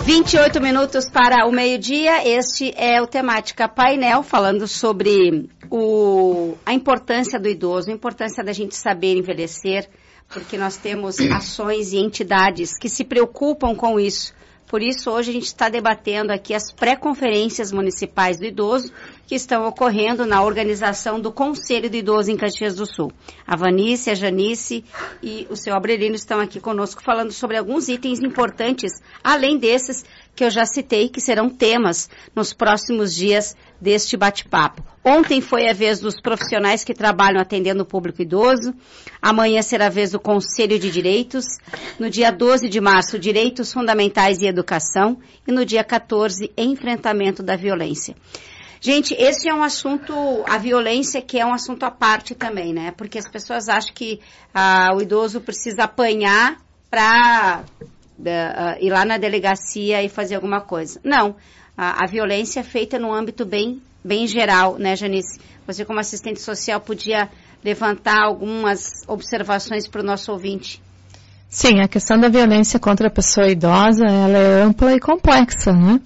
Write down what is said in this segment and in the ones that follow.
28 minutos para o meio-dia, este é o Temática Painel, falando sobre a importância do idoso, a importância da gente saber envelhecer, porque nós temos ações e entidades que se preocupam com isso. Por isso, hoje a gente está debatendo aqui as pré-conferências municipais do idoso que estão ocorrendo na organização do Conselho do Idoso em Caxias do Sul. A Vanice, a Janice e o seu Aurelino estão aqui conosco falando sobre alguns itens importantes, além desses que eu já citei, que serão temas nos próximos dias deste bate-papo. Ontem foi a vez dos profissionais que trabalham atendendo o público idoso. Amanhã será a vez do Conselho de Direitos. No dia 12 de março, Direitos Fundamentais e Educação. E no dia 14, Enfrentamento da Violência. Gente, esse é um assunto, a violência, que é um assunto à parte também, né? Porque as pessoas acham que o idoso precisa apanhar para ir lá na delegacia e fazer alguma coisa. Não, a violência é feita num âmbito bem geral, né, Janice? Você, como assistente social, podia levantar algumas observações para o nosso ouvinte. Sim, a questão da violência contra a pessoa idosa, ela é ampla e complexa, né?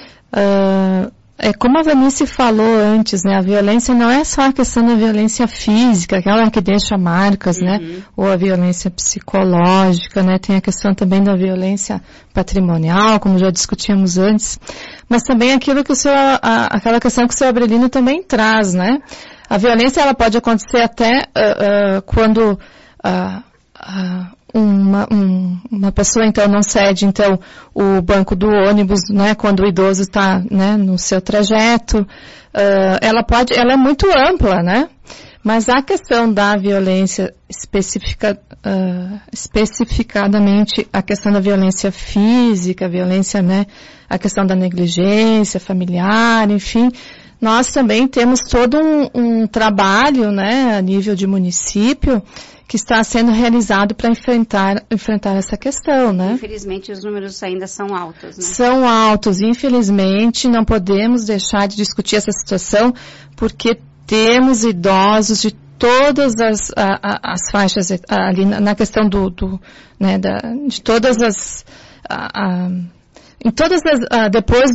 Como a Vanice falou antes, né, a violência não é só a questão da violência física, aquela que deixa marcas, né, ou a violência psicológica, né, tem a questão também da violência patrimonial, como já discutimos antes, mas também aquilo que aquela questão que o seu Aurelino também traz, né. A violência, ela pode acontecer até quando uma pessoa, então, não cede, então, o banco do ônibus, né, quando o idoso está, né, no seu trajeto, ela é muito ampla, né, mas a questão da violência especificadamente a questão da violência física, a questão da negligência familiar, enfim, nós também temos todo um trabalho, né, a nível de município, que está sendo realizado para enfrentar essa questão, né? Infelizmente, os números ainda são altos, né? São altos, infelizmente, não podemos deixar de discutir essa situação, porque temos idosos de todas as faixas, ali na questão de todas as, depois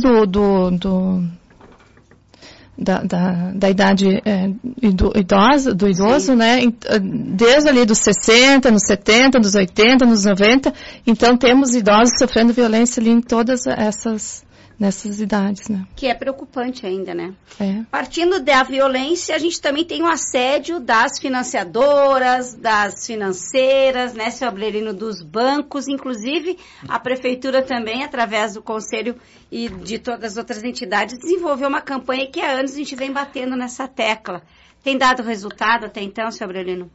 da idade do idoso, sim, né, desde ali dos 60, nos 70, nos 80, nos 90, então temos idosos sofrendo violência ali em todas nessas idades, né. Que é preocupante ainda, né. É. Partindo da violência, a gente também tem o assédio das financiadoras, das financeiras, né, seu Aurelino, dos bancos, inclusive a prefeitura também, através do conselho e de todas as outras entidades, desenvolveu uma campanha que há anos a gente vem batendo nessa tecla. Tem dado resultado até então, seu Aurelino?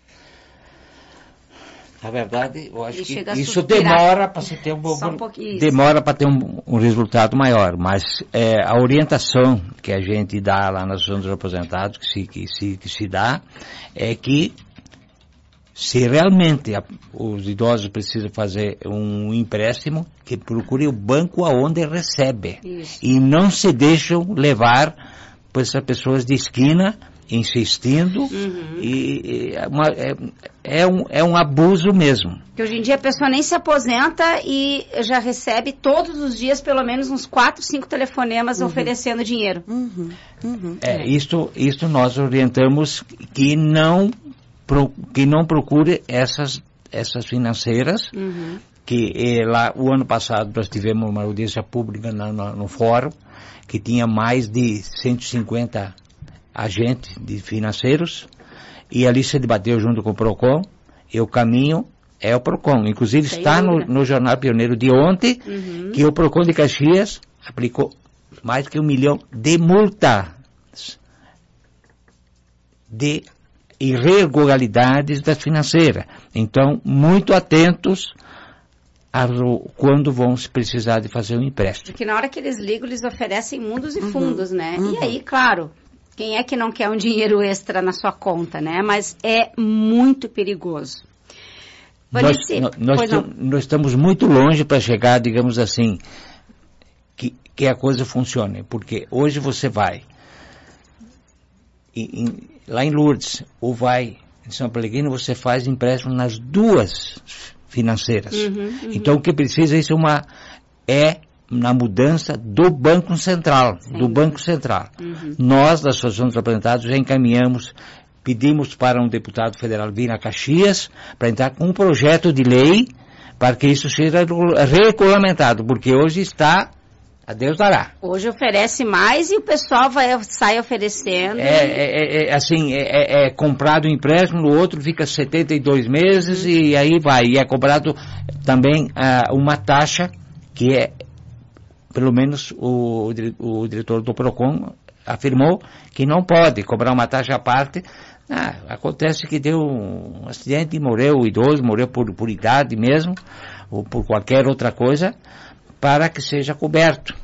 Na verdade, eu acho que isso demora para se ter demora para ter um resultado maior, mas a orientação que a gente dá lá na Associação dos Aposentados, que se dá, é que se realmente os idosos precisam fazer um empréstimo, que procure o banco aonde recebe. Isso. E não se deixam levar por essas pessoas de esquina, insistindo, e é um abuso mesmo. Que hoje em dia a pessoa nem se aposenta e já recebe todos os dias pelo menos uns 4, 5 telefonemas oferecendo dinheiro. Isto nós orientamos que não procure essas financeiras, que lá o ano passado nós tivemos uma audiência pública no fórum, que tinha mais de 150 agentes de financeiros, e ali se debateu junto com o PROCON, e o caminho é o PROCON. Inclusive está no Jornal Pioneiro de ontem, que o PROCON de Caxias aplicou mais que 1 milhão de multas de irregularidades das financeiras. Então, muito atentos quando vão precisar de fazer um empréstimo. Porque na hora que eles ligam, eles oferecem mundos e fundos, né? E aí, claro, quem é que não quer um dinheiro extra na sua conta, né? Mas é muito perigoso. Nós estamos muito longe para chegar, digamos assim, que a coisa funcione. Porque hoje você vai lá em Lourdes, ou vai em São Pellegrino, você faz empréstimo nas duas financeiras. Então o que precisa é na mudança do Banco Central, Nós, da Associação dos Aposentados, já encaminhamos, pedimos para um deputado federal vir a Caxias para entrar com um projeto de lei para que isso seja regulamentado, porque hoje está, a Deus dará. Hoje oferece mais e o pessoal sai oferecendo. É comprado um empréstimo, no outro fica 72 meses e aí vai. E é cobrado também uma taxa que é, pelo menos o diretor do PROCON afirmou que não pode cobrar uma taxa à parte. Acontece que deu um acidente e morreu o idoso, morreu por idade mesmo, ou por qualquer outra coisa, para que seja coberto.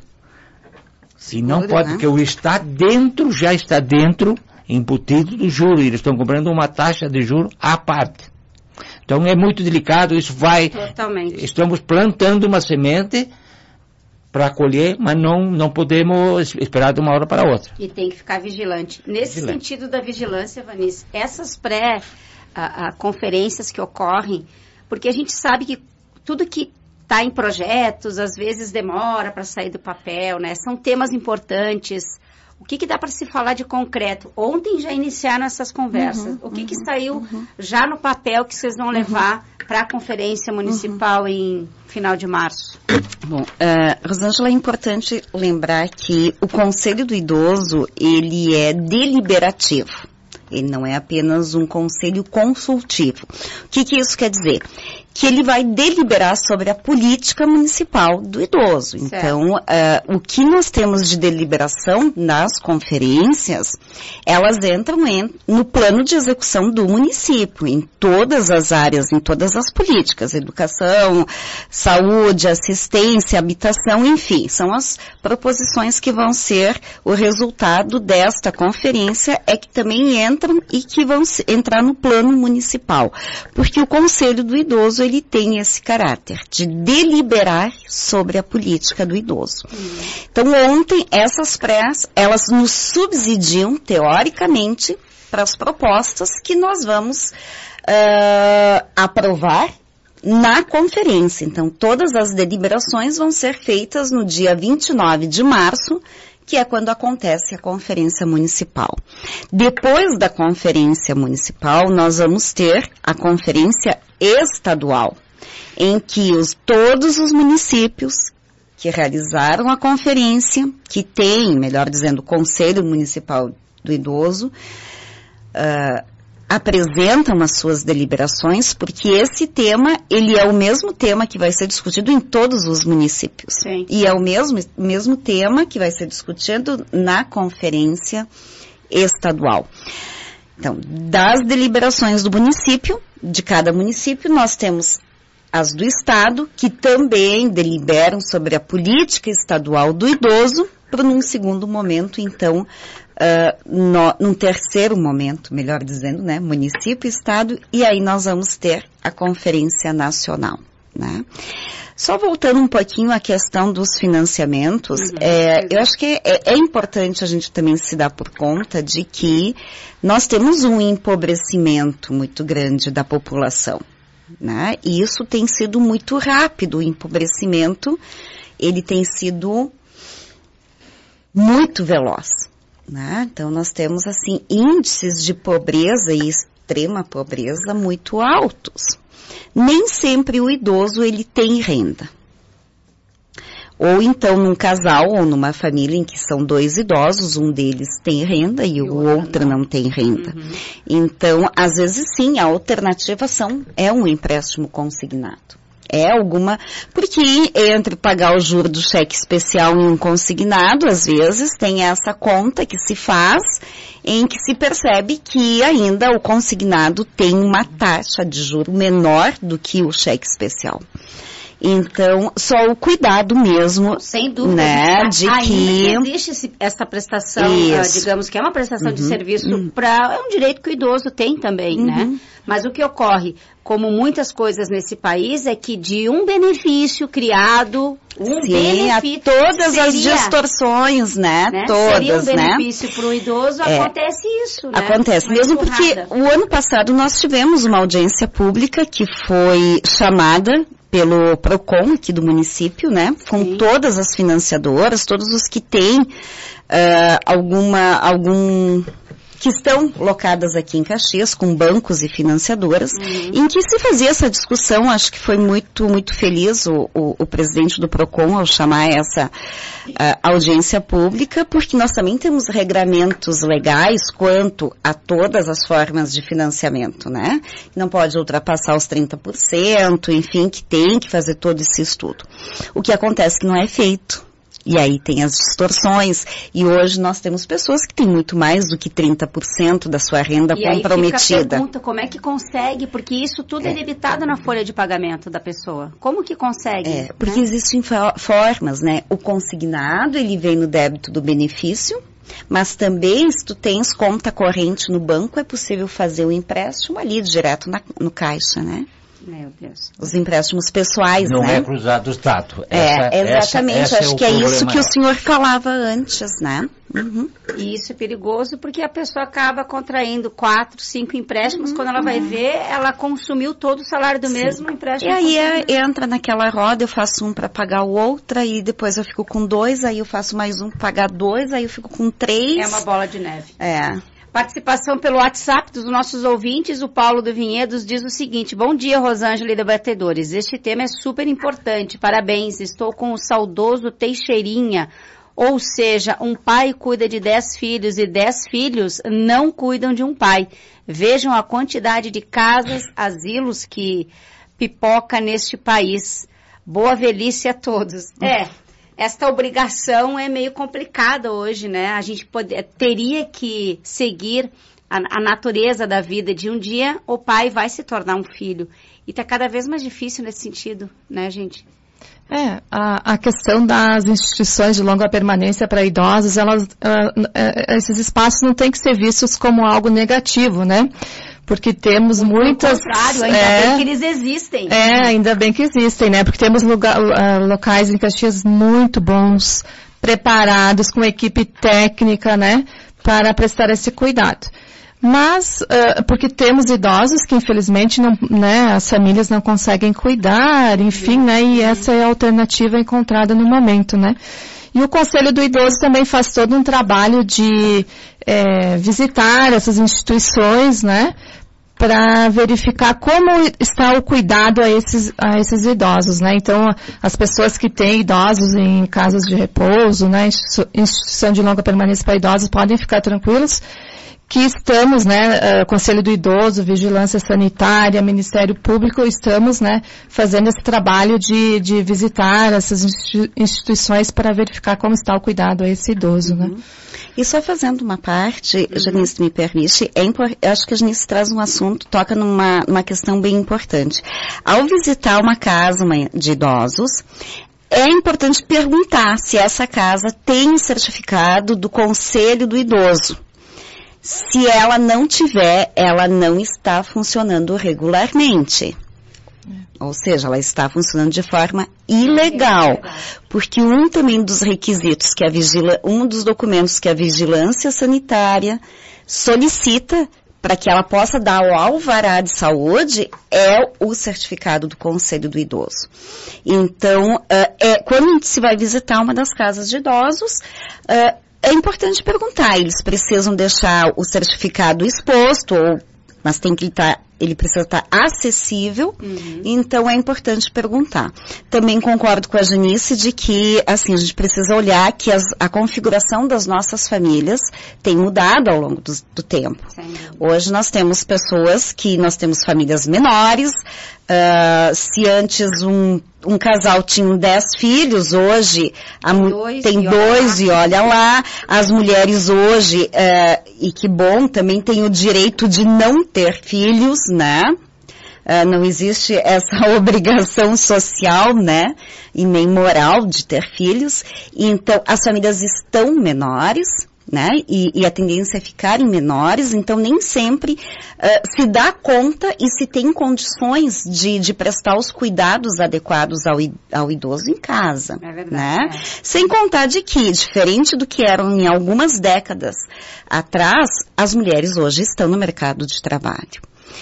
Se não pode, porque já está dentro, embutido do juro, e eles estão cobrando uma taxa de juro à parte. Então é muito delicado, isso vai... Totalmente. Estamos plantando uma semente para colher, mas não podemos esperar de uma hora para outra. E tem que ficar vigilante. Nesse sentido da vigilância, Vanice, essas conferências que ocorrem, porque a gente sabe que tudo que está em projetos, às vezes demora para sair do papel, né? São temas importantes. O que dá para se falar de concreto? Ontem já iniciaram essas conversas. O que saiu já no papel que vocês vão levar para a conferência municipal em final de março? Bom, Rosângela, é importante lembrar que o Conselho do Idoso, ele é deliberativo. Ele não é apenas um conselho consultivo. O que isso quer dizer? Que ele vai deliberar sobre a política municipal do idoso. Certo. Então, o que nós temos de deliberação nas conferências, elas entram no plano de execução do município, em todas as áreas, em todas as políticas, educação, saúde, assistência, habitação, enfim, são as proposições que vão ser o resultado desta conferência, é que também entram e que vão entrar no plano municipal. Porque o Conselho do Idoso, ele tem esse caráter de deliberar sobre a política do idoso. Então, ontem, essas elas nos subsidiam, teoricamente, para as propostas que nós vamos aprovar na conferência. Então, todas as deliberações vão ser feitas no dia 29 de março, que é quando acontece a conferência municipal. Depois da conferência municipal, nós vamos ter a conferência estadual, em que todos os municípios que realizaram a conferência, que tem, melhor dizendo, o Conselho Municipal do Idoso, apresentam as suas deliberações, porque esse tema, ele é o mesmo tema que vai ser discutido em todos os municípios. Sim. E é o mesmo tema que vai ser discutido na conferência estadual. Então, das deliberações do município, de cada município, nós temos as do Estado, que também deliberam sobre a política estadual do idoso, para num segundo momento, então, num terceiro momento, melhor dizendo, né, município, Estado, e aí nós vamos ter a Conferência Nacional, né? Só voltando um pouquinho à questão dos financiamentos, eu acho que é importante a gente também se dar por conta de que nós temos um empobrecimento muito grande da população, né? E isso tem sido muito rápido, o empobrecimento, ele tem sido muito veloz, né? Então, nós temos, assim, índices de pobreza e extrema pobreza muito altos. Nem sempre o idoso, ele tem renda. Ou então, num casal ou numa família em que são dois idosos, um deles tem renda e o outro não tem renda. Então, às vezes, sim, a alternativa é um empréstimo consignado. Porque entre pagar o juro do cheque especial e um consignado, às vezes, tem essa conta que se faz, em que se percebe que ainda o consignado tem uma taxa de juro menor do que o cheque especial. Então, só o cuidado mesmo, sem dúvida, né, de que existe essa prestação, digamos que é uma prestação de serviço é um direito que o idoso tem também, né? Mas o que ocorre, como muitas coisas nesse país, é que de um benefício criado, benefício todas as distorções, né? Todas, seria um benefício para o idoso, acontece isso, né? Acontece, mesmo porque o ano passado nós tivemos uma audiência pública que foi chamada pelo PROCON aqui do município, né? Com todas as financiadoras, todos os que têm que estão locadas aqui em Caxias, com bancos e financiadoras, em que se fazia essa discussão. Acho que foi muito, muito feliz o presidente do PROCON ao chamar essa audiência pública, porque nós também temos regramentos legais quanto a todas as formas de financiamento, né? Não pode ultrapassar os 30%, enfim, que tem que fazer todo esse estudo. O que acontece que não é feito. E aí tem as distorções, e hoje nós temos pessoas que têm muito mais do que 30% da sua renda comprometida. E aí fica a pergunta, como é que consegue? Porque isso tudo é debitado na folha de pagamento da pessoa. Como que consegue? Porque existem formas, né? O consignado, ele vem no débito do benefício, mas também, se tu tens conta corrente no banco, é possível fazer o empréstimo ali, direto no caixa, né? Meu Deus. Os empréstimos pessoais, não né? É cruzado o status. Exatamente. Acho que é isso que o senhor falava antes, né? E isso é perigoso porque a pessoa acaba contraindo 4, 5 empréstimos. Quando ela vai ver, ela consumiu todo o salário do mesmo empréstimo. E aí entra naquela roda, eu faço um para pagar o outro, aí depois eu fico com 2, aí eu faço mais um para pagar 2, aí eu fico com 3. É uma bola de neve. Participação pelo WhatsApp dos nossos ouvintes. O Paulo do Vinhedos diz o seguinte: bom dia, Rosângela e debatedores. Este tema é super importante. Parabéns. Estou com o saudoso Teixeirinha. Ou seja, um pai cuida de 10 filhos e 10 filhos não cuidam de um pai. Vejam a quantidade de casas, asilos que pipoca neste país. Boa velhice a todos. Esta obrigação é meio complicada hoje, né? A gente teria que seguir a natureza da vida de um dia o pai vai se tornar um filho. E está cada vez mais difícil nesse sentido, né, gente? A questão das instituições de longa permanência para idosos, esses espaços não têm que ser vistos como algo negativo, né? Porque temos muitas... Pelo contrário, ainda bem que eles existem. Ainda bem que existem, né? Porque temos locais em Caxias muito bons, preparados, com equipe técnica, né? Para prestar esse cuidado. Mas, porque temos idosos que infelizmente não, né, as famílias não conseguem cuidar, enfim, né? E essa é a alternativa encontrada no momento, né? E o Conselho do Idoso também faz todo um trabalho de visitar essas instituições, né? Para verificar como está o cuidado a esses idosos, né? Então, as pessoas que têm idosos em casas de repouso, né? Instituição de longa permanência para idosos podem ficar tranquilos que estamos, né, Conselho do Idoso, Vigilância Sanitária, Ministério Público, estamos, né, fazendo esse trabalho de visitar essas instituições para verificar como está o cuidado a esse idoso, né. E só fazendo uma parte, Janice, me permite, eu acho que a Janice traz um assunto, toca numa questão bem importante. Ao visitar uma casa de idosos, é importante perguntar se essa casa tem certificado do Conselho do Idoso. Se ela não tiver, ela não está funcionando regularmente. Ou seja, ela está funcionando de forma ilegal. Porque também dos requisitos que um dos documentos que a Vigilância Sanitária solicita para que ela possa dar o alvará de saúde é o certificado do Conselho do Idoso. Então, quando a gente se vai visitar uma das casas de idosos, é importante perguntar, eles precisam deixar o certificado exposto, mas ele precisa estar acessível, então é importante perguntar. Também concordo com a Janice de que, assim, a gente precisa olhar que a configuração das nossas famílias tem mudado ao longo do tempo. Hoje nós temos nós temos famílias menores, se antes um casal tinha 10 filhos, hoje tem 2 e olha lá. As mulheres hoje, e que bom, também têm o direito de não ter filhos, né? Não existe essa obrigação social, né? E nem moral de ter filhos. Então, as famílias estão menores, né? E a tendência é ficarem menores, então nem sempre se dá conta e se tem condições de prestar os cuidados adequados ao idoso em casa. É verdade. Né? Sem contar de que, diferente do que eram em algumas décadas atrás, as mulheres hoje estão no mercado de trabalho.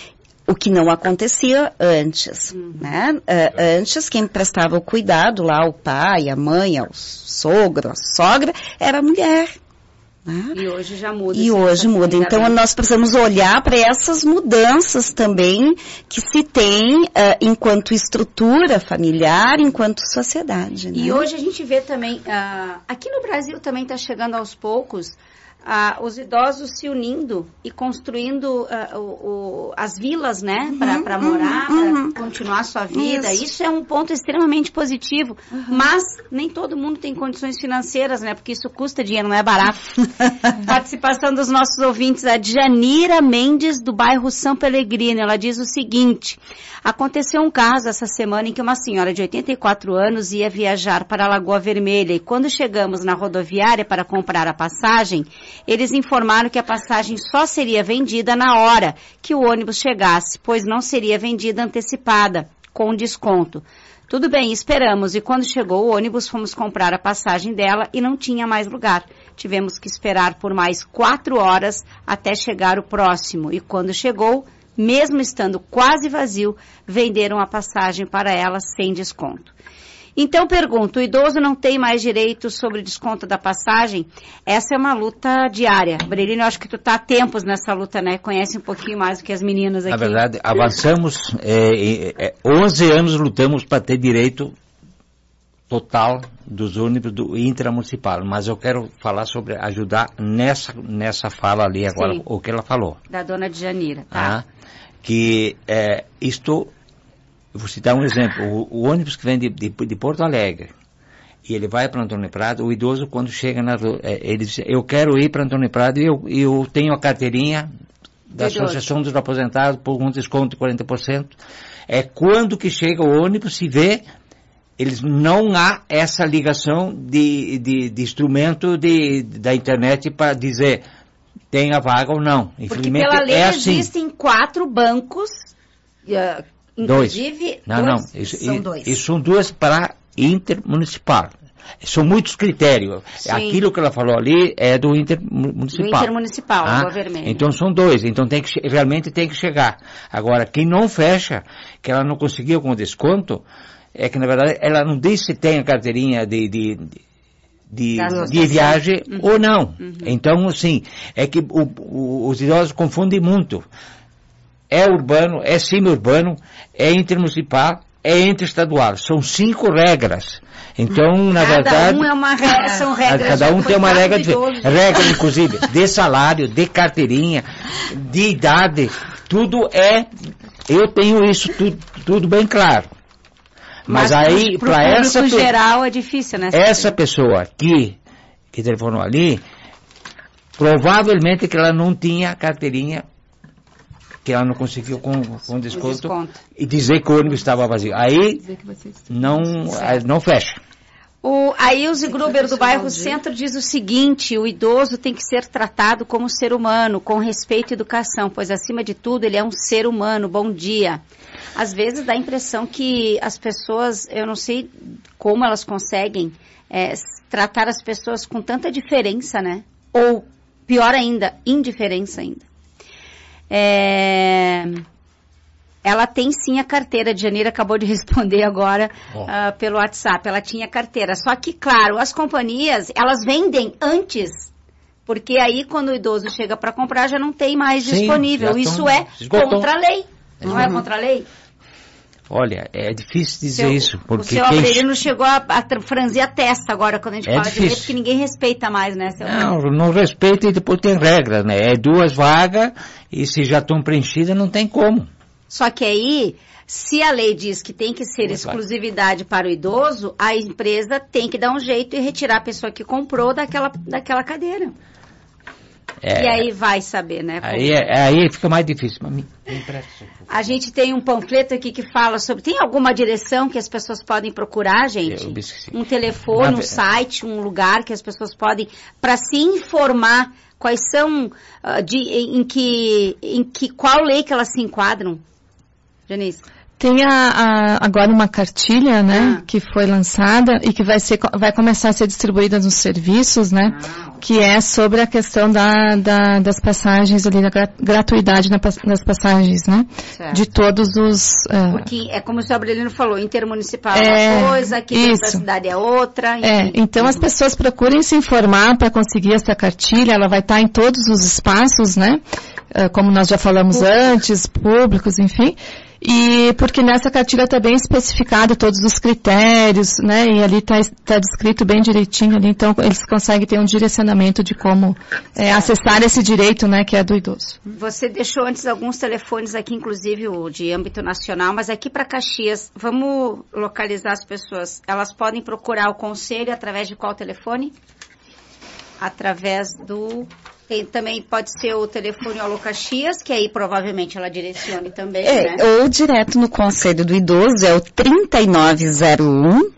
O que não acontecia antes, né? Antes, quem prestava o cuidado lá, o pai, a mãe, o sogro, a sogra, era a mulher. Né? E hoje já muda. E hoje muda. Então, nós precisamos olhar para essas mudanças também que se tem enquanto estrutura familiar, enquanto sociedade. Né? E hoje a gente vê também, aqui no Brasil também está chegando aos poucos, os idosos se unindo e construindo as vilas, né, para morar, para continuar a sua vida. Isso é um ponto extremamente positivo, mas nem todo mundo tem condições financeiras, né, porque isso custa dinheiro, não é barato. Participação dos nossos ouvintes, a Janira Mendes, do bairro São Pellegrino, ela diz o seguinte: aconteceu um caso essa semana em que uma senhora de 84 anos ia viajar para a Lagoa Vermelha e quando chegamos na rodoviária para comprar a passagem, eles informaram que a passagem só seria vendida na hora que o ônibus chegasse, pois não seria vendida antecipada, com desconto. Tudo bem, esperamos, e quando chegou o ônibus, fomos comprar a passagem dela e não tinha mais lugar. Tivemos que esperar por mais 4 horas até chegar o próximo, e quando chegou, mesmo estando quase vazio, venderam a passagem para ela sem desconto. Então, pergunto, o idoso não tem mais direito sobre o desconto da passagem? Essa é uma luta diária. Breilino, eu acho que tu está há tempos nessa luta, né? Conhece um pouquinho mais do que as meninas aqui. Na verdade, avançamos, 11 anos lutamos para ter direito total dos ônibus do intramunicipal, mas eu quero falar sobre ajudar nessa fala ali agora, sim, o que ela falou. Da dona Janira, tá? Isto... Vou citar um exemplo, o ônibus que vem de Porto Alegre, e ele vai para Antônio Prado, o idoso quando chega ele diz, eu quero ir para Antônio Prado e eu tenho a carteirinha da Associação dos Aposentados por um desconto de 40%. Quando que chega o ônibus, se vê, eles não há essa ligação de instrumento da internet para dizer tem a vaga ou não. Infelizmente, porque pela lei existem 4 bancos... Inclusive, são dois. Isso são 2 para intermunicipal. São muitos critérios. Sim. Aquilo que ela falou ali é do intermunicipal. Do intermunicipal, Lagoa Vermelha. Então são 2. Então realmente tem que chegar. Agora, quem não fecha, que ela não conseguiu com desconto, é que na verdade ela não diz se tem a carteirinha de viagem ou não. Então, assim, é que os idosos confundem muito. É urbano, é semi-urbano, é intermunicipal, é interestadual. São 5 regras. Então, na verdade... Cada um é uma regra, são regras. Cada um tem uma regra diferente. Regra, inclusive, de salário, de carteirinha, de idade, tudo eu tenho isso tudo bem claro. Mas aí, para essa... Pro geral é difícil, né? Essa pessoa que telefonou ali, provavelmente que ela não tinha carteirinha, que ela não conseguiu com desconto e dizer que o ônibus estava vazio. Aí não fecha. Aí o Zigruber do bairro Centro diz o seguinte: o idoso tem que ser tratado como ser humano, com respeito e educação, pois acima de tudo ele é um ser humano. Bom dia. Às vezes dá a impressão que as pessoas, eu não sei como elas conseguem tratar as pessoas com tanta diferença, né? Ou pior ainda, indiferença ainda. Ela tem sim a carteira, a Janira acabou de responder agora pelo WhatsApp, ela tinha carteira, só que claro, as companhias, elas vendem antes, porque aí quando o idoso chega para comprar já não tem mais disponível, isso contra a lei, não é contra a lei? Olha, é difícil dizer isso, porque... O seu Aurelino chegou a franzir a testa agora quando a gente fala de lei, porque ninguém respeita mais, né? Não respeita e depois tem regra, né? 2 vagas e se já estão preenchidas não tem como. Só que aí, se a lei diz que tem que ser exclusividade para o idoso, a empresa tem que dar um jeito e retirar a pessoa que comprou daquela cadeira. E aí vai saber, né? Aí fica mais difícil. A gente tem um panfleto aqui que fala sobre... Tem alguma direção que as pessoas podem procurar, gente? Um telefone, um site, um lugar que as pessoas podem... Para se informar quais são... qual lei que elas se enquadram? Janice? Tem agora uma cartilha, né, que foi lançada e que vai começar a ser distribuída nos serviços, né, que é sobre a questão das passagens ali, da gratuidade nas passagens, né, certo. De todos os... Porque é como o senhor Aurelino falou, intermunicipal é uma coisa, aqui dentro da cidade é outra. Então as pessoas procurem se informar para conseguir essa cartilha, ela vai estar em todos os espaços, né, como nós já falamos antes, públicos, enfim. E porque nessa cartilha está bem especificado todos os critérios, né, e ali está descrito bem direitinho ali, então eles conseguem ter um direcionamento de como acessar esse direito, né, que é do idoso. Você deixou antes alguns telefones aqui, inclusive o de âmbito nacional, mas aqui para Caxias, vamos localizar as pessoas, elas podem procurar o conselho através de qual telefone? Através do... Também pode ser o telefone Alô Caxias, que aí provavelmente ela direcione também, né? Ou direto no Conselho do Idoso, é o 3901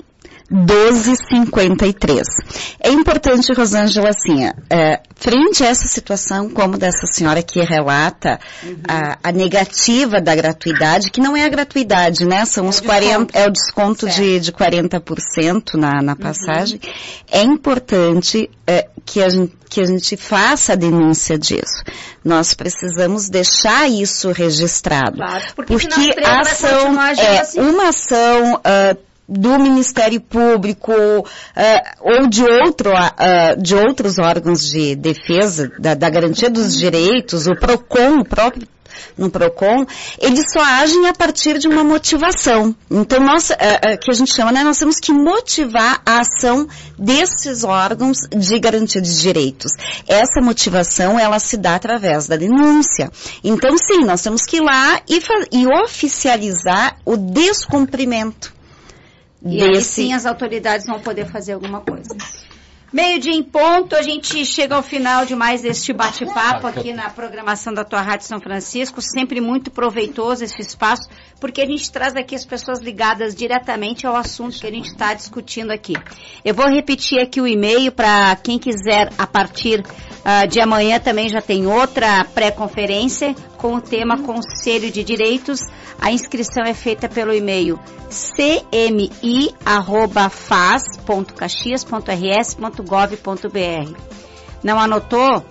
1253. É importante, Rosângela, assim, frente a essa situação, como dessa senhora que relata a negativa da gratuidade, que não é a gratuidade, né? São os 40, é o desconto de 40% na passagem. É importante que a gente faça a denúncia disso. Nós precisamos deixar isso registrado. Claro, porque a ação uma ação do Ministério Público ou de outros órgãos de defesa da garantia dos direitos, o PROCON, no PROCON, eles só agem a partir de uma motivação. Então, que a gente chama, né, nós temos que motivar a ação desses órgãos de garantia de direitos. Essa motivação, ela se dá através da denúncia. Então, sim, nós temos que ir lá e oficializar o descumprimento. E aí sim as autoridades vão poder fazer alguma coisa. 12:00 em ponto, a gente chega ao final de mais este bate-papo aqui na programação da tua Rádio São Francisco, sempre muito proveitoso esse espaço, porque a gente traz aqui as pessoas ligadas diretamente ao assunto que a gente está discutindo aqui. Eu vou repetir aqui o e-mail para quem quiser, a partir de amanhã também já tem outra pré-conferência com o tema Conselho de Direitos. A inscrição é feita pelo e-mail cmi@fas.caxias.rs.gov.br. Não anotou?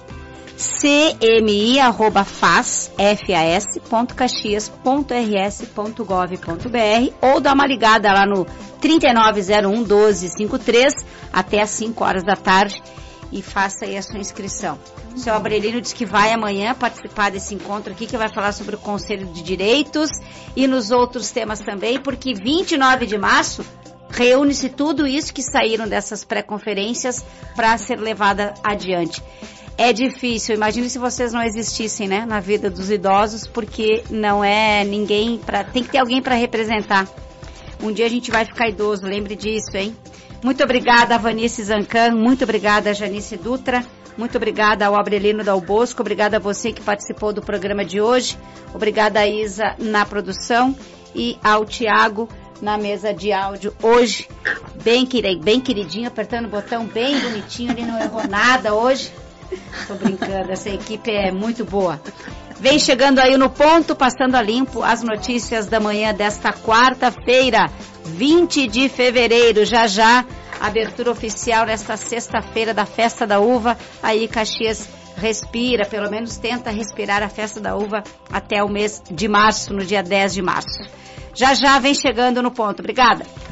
cmi@fas.caxias.rs.gov.br ou dá uma ligada lá no 3901 1253 até às 5 horas da tarde e faça aí a sua inscrição. O seu Aurelino diz que vai amanhã participar desse encontro aqui, que vai falar sobre o Conselho de Direitos e nos outros temas também, porque 29 de março reúne-se tudo isso que saíram dessas pré-conferências para ser levada adiante. É difícil, imagine se vocês não existissem, né, na vida dos idosos, porque não é ninguém tem que ter alguém para representar. Um dia a gente vai ficar idoso, lembre disso, hein? Muito obrigada, Vanice Zancan, muito obrigada, Janice Dutra, muito obrigada ao Aurelino Dal Bosco, obrigada a você que participou do programa de hoje, obrigada a Isa na produção e ao Tiago na mesa de áudio hoje, bem queridinho, apertando o botão bem bonitinho, ele não errou nada hoje. Tô brincando, essa equipe é muito boa. Vem chegando aí no ponto, passando a limpo as notícias da manhã desta quarta-feira, 20 de fevereiro. Já, abertura oficial nesta sexta-feira da Festa da Uva. Aí Caxias respira, pelo menos tenta respirar a Festa da Uva até o mês de março, no dia 10 de março. Já vem chegando no ponto. Obrigada.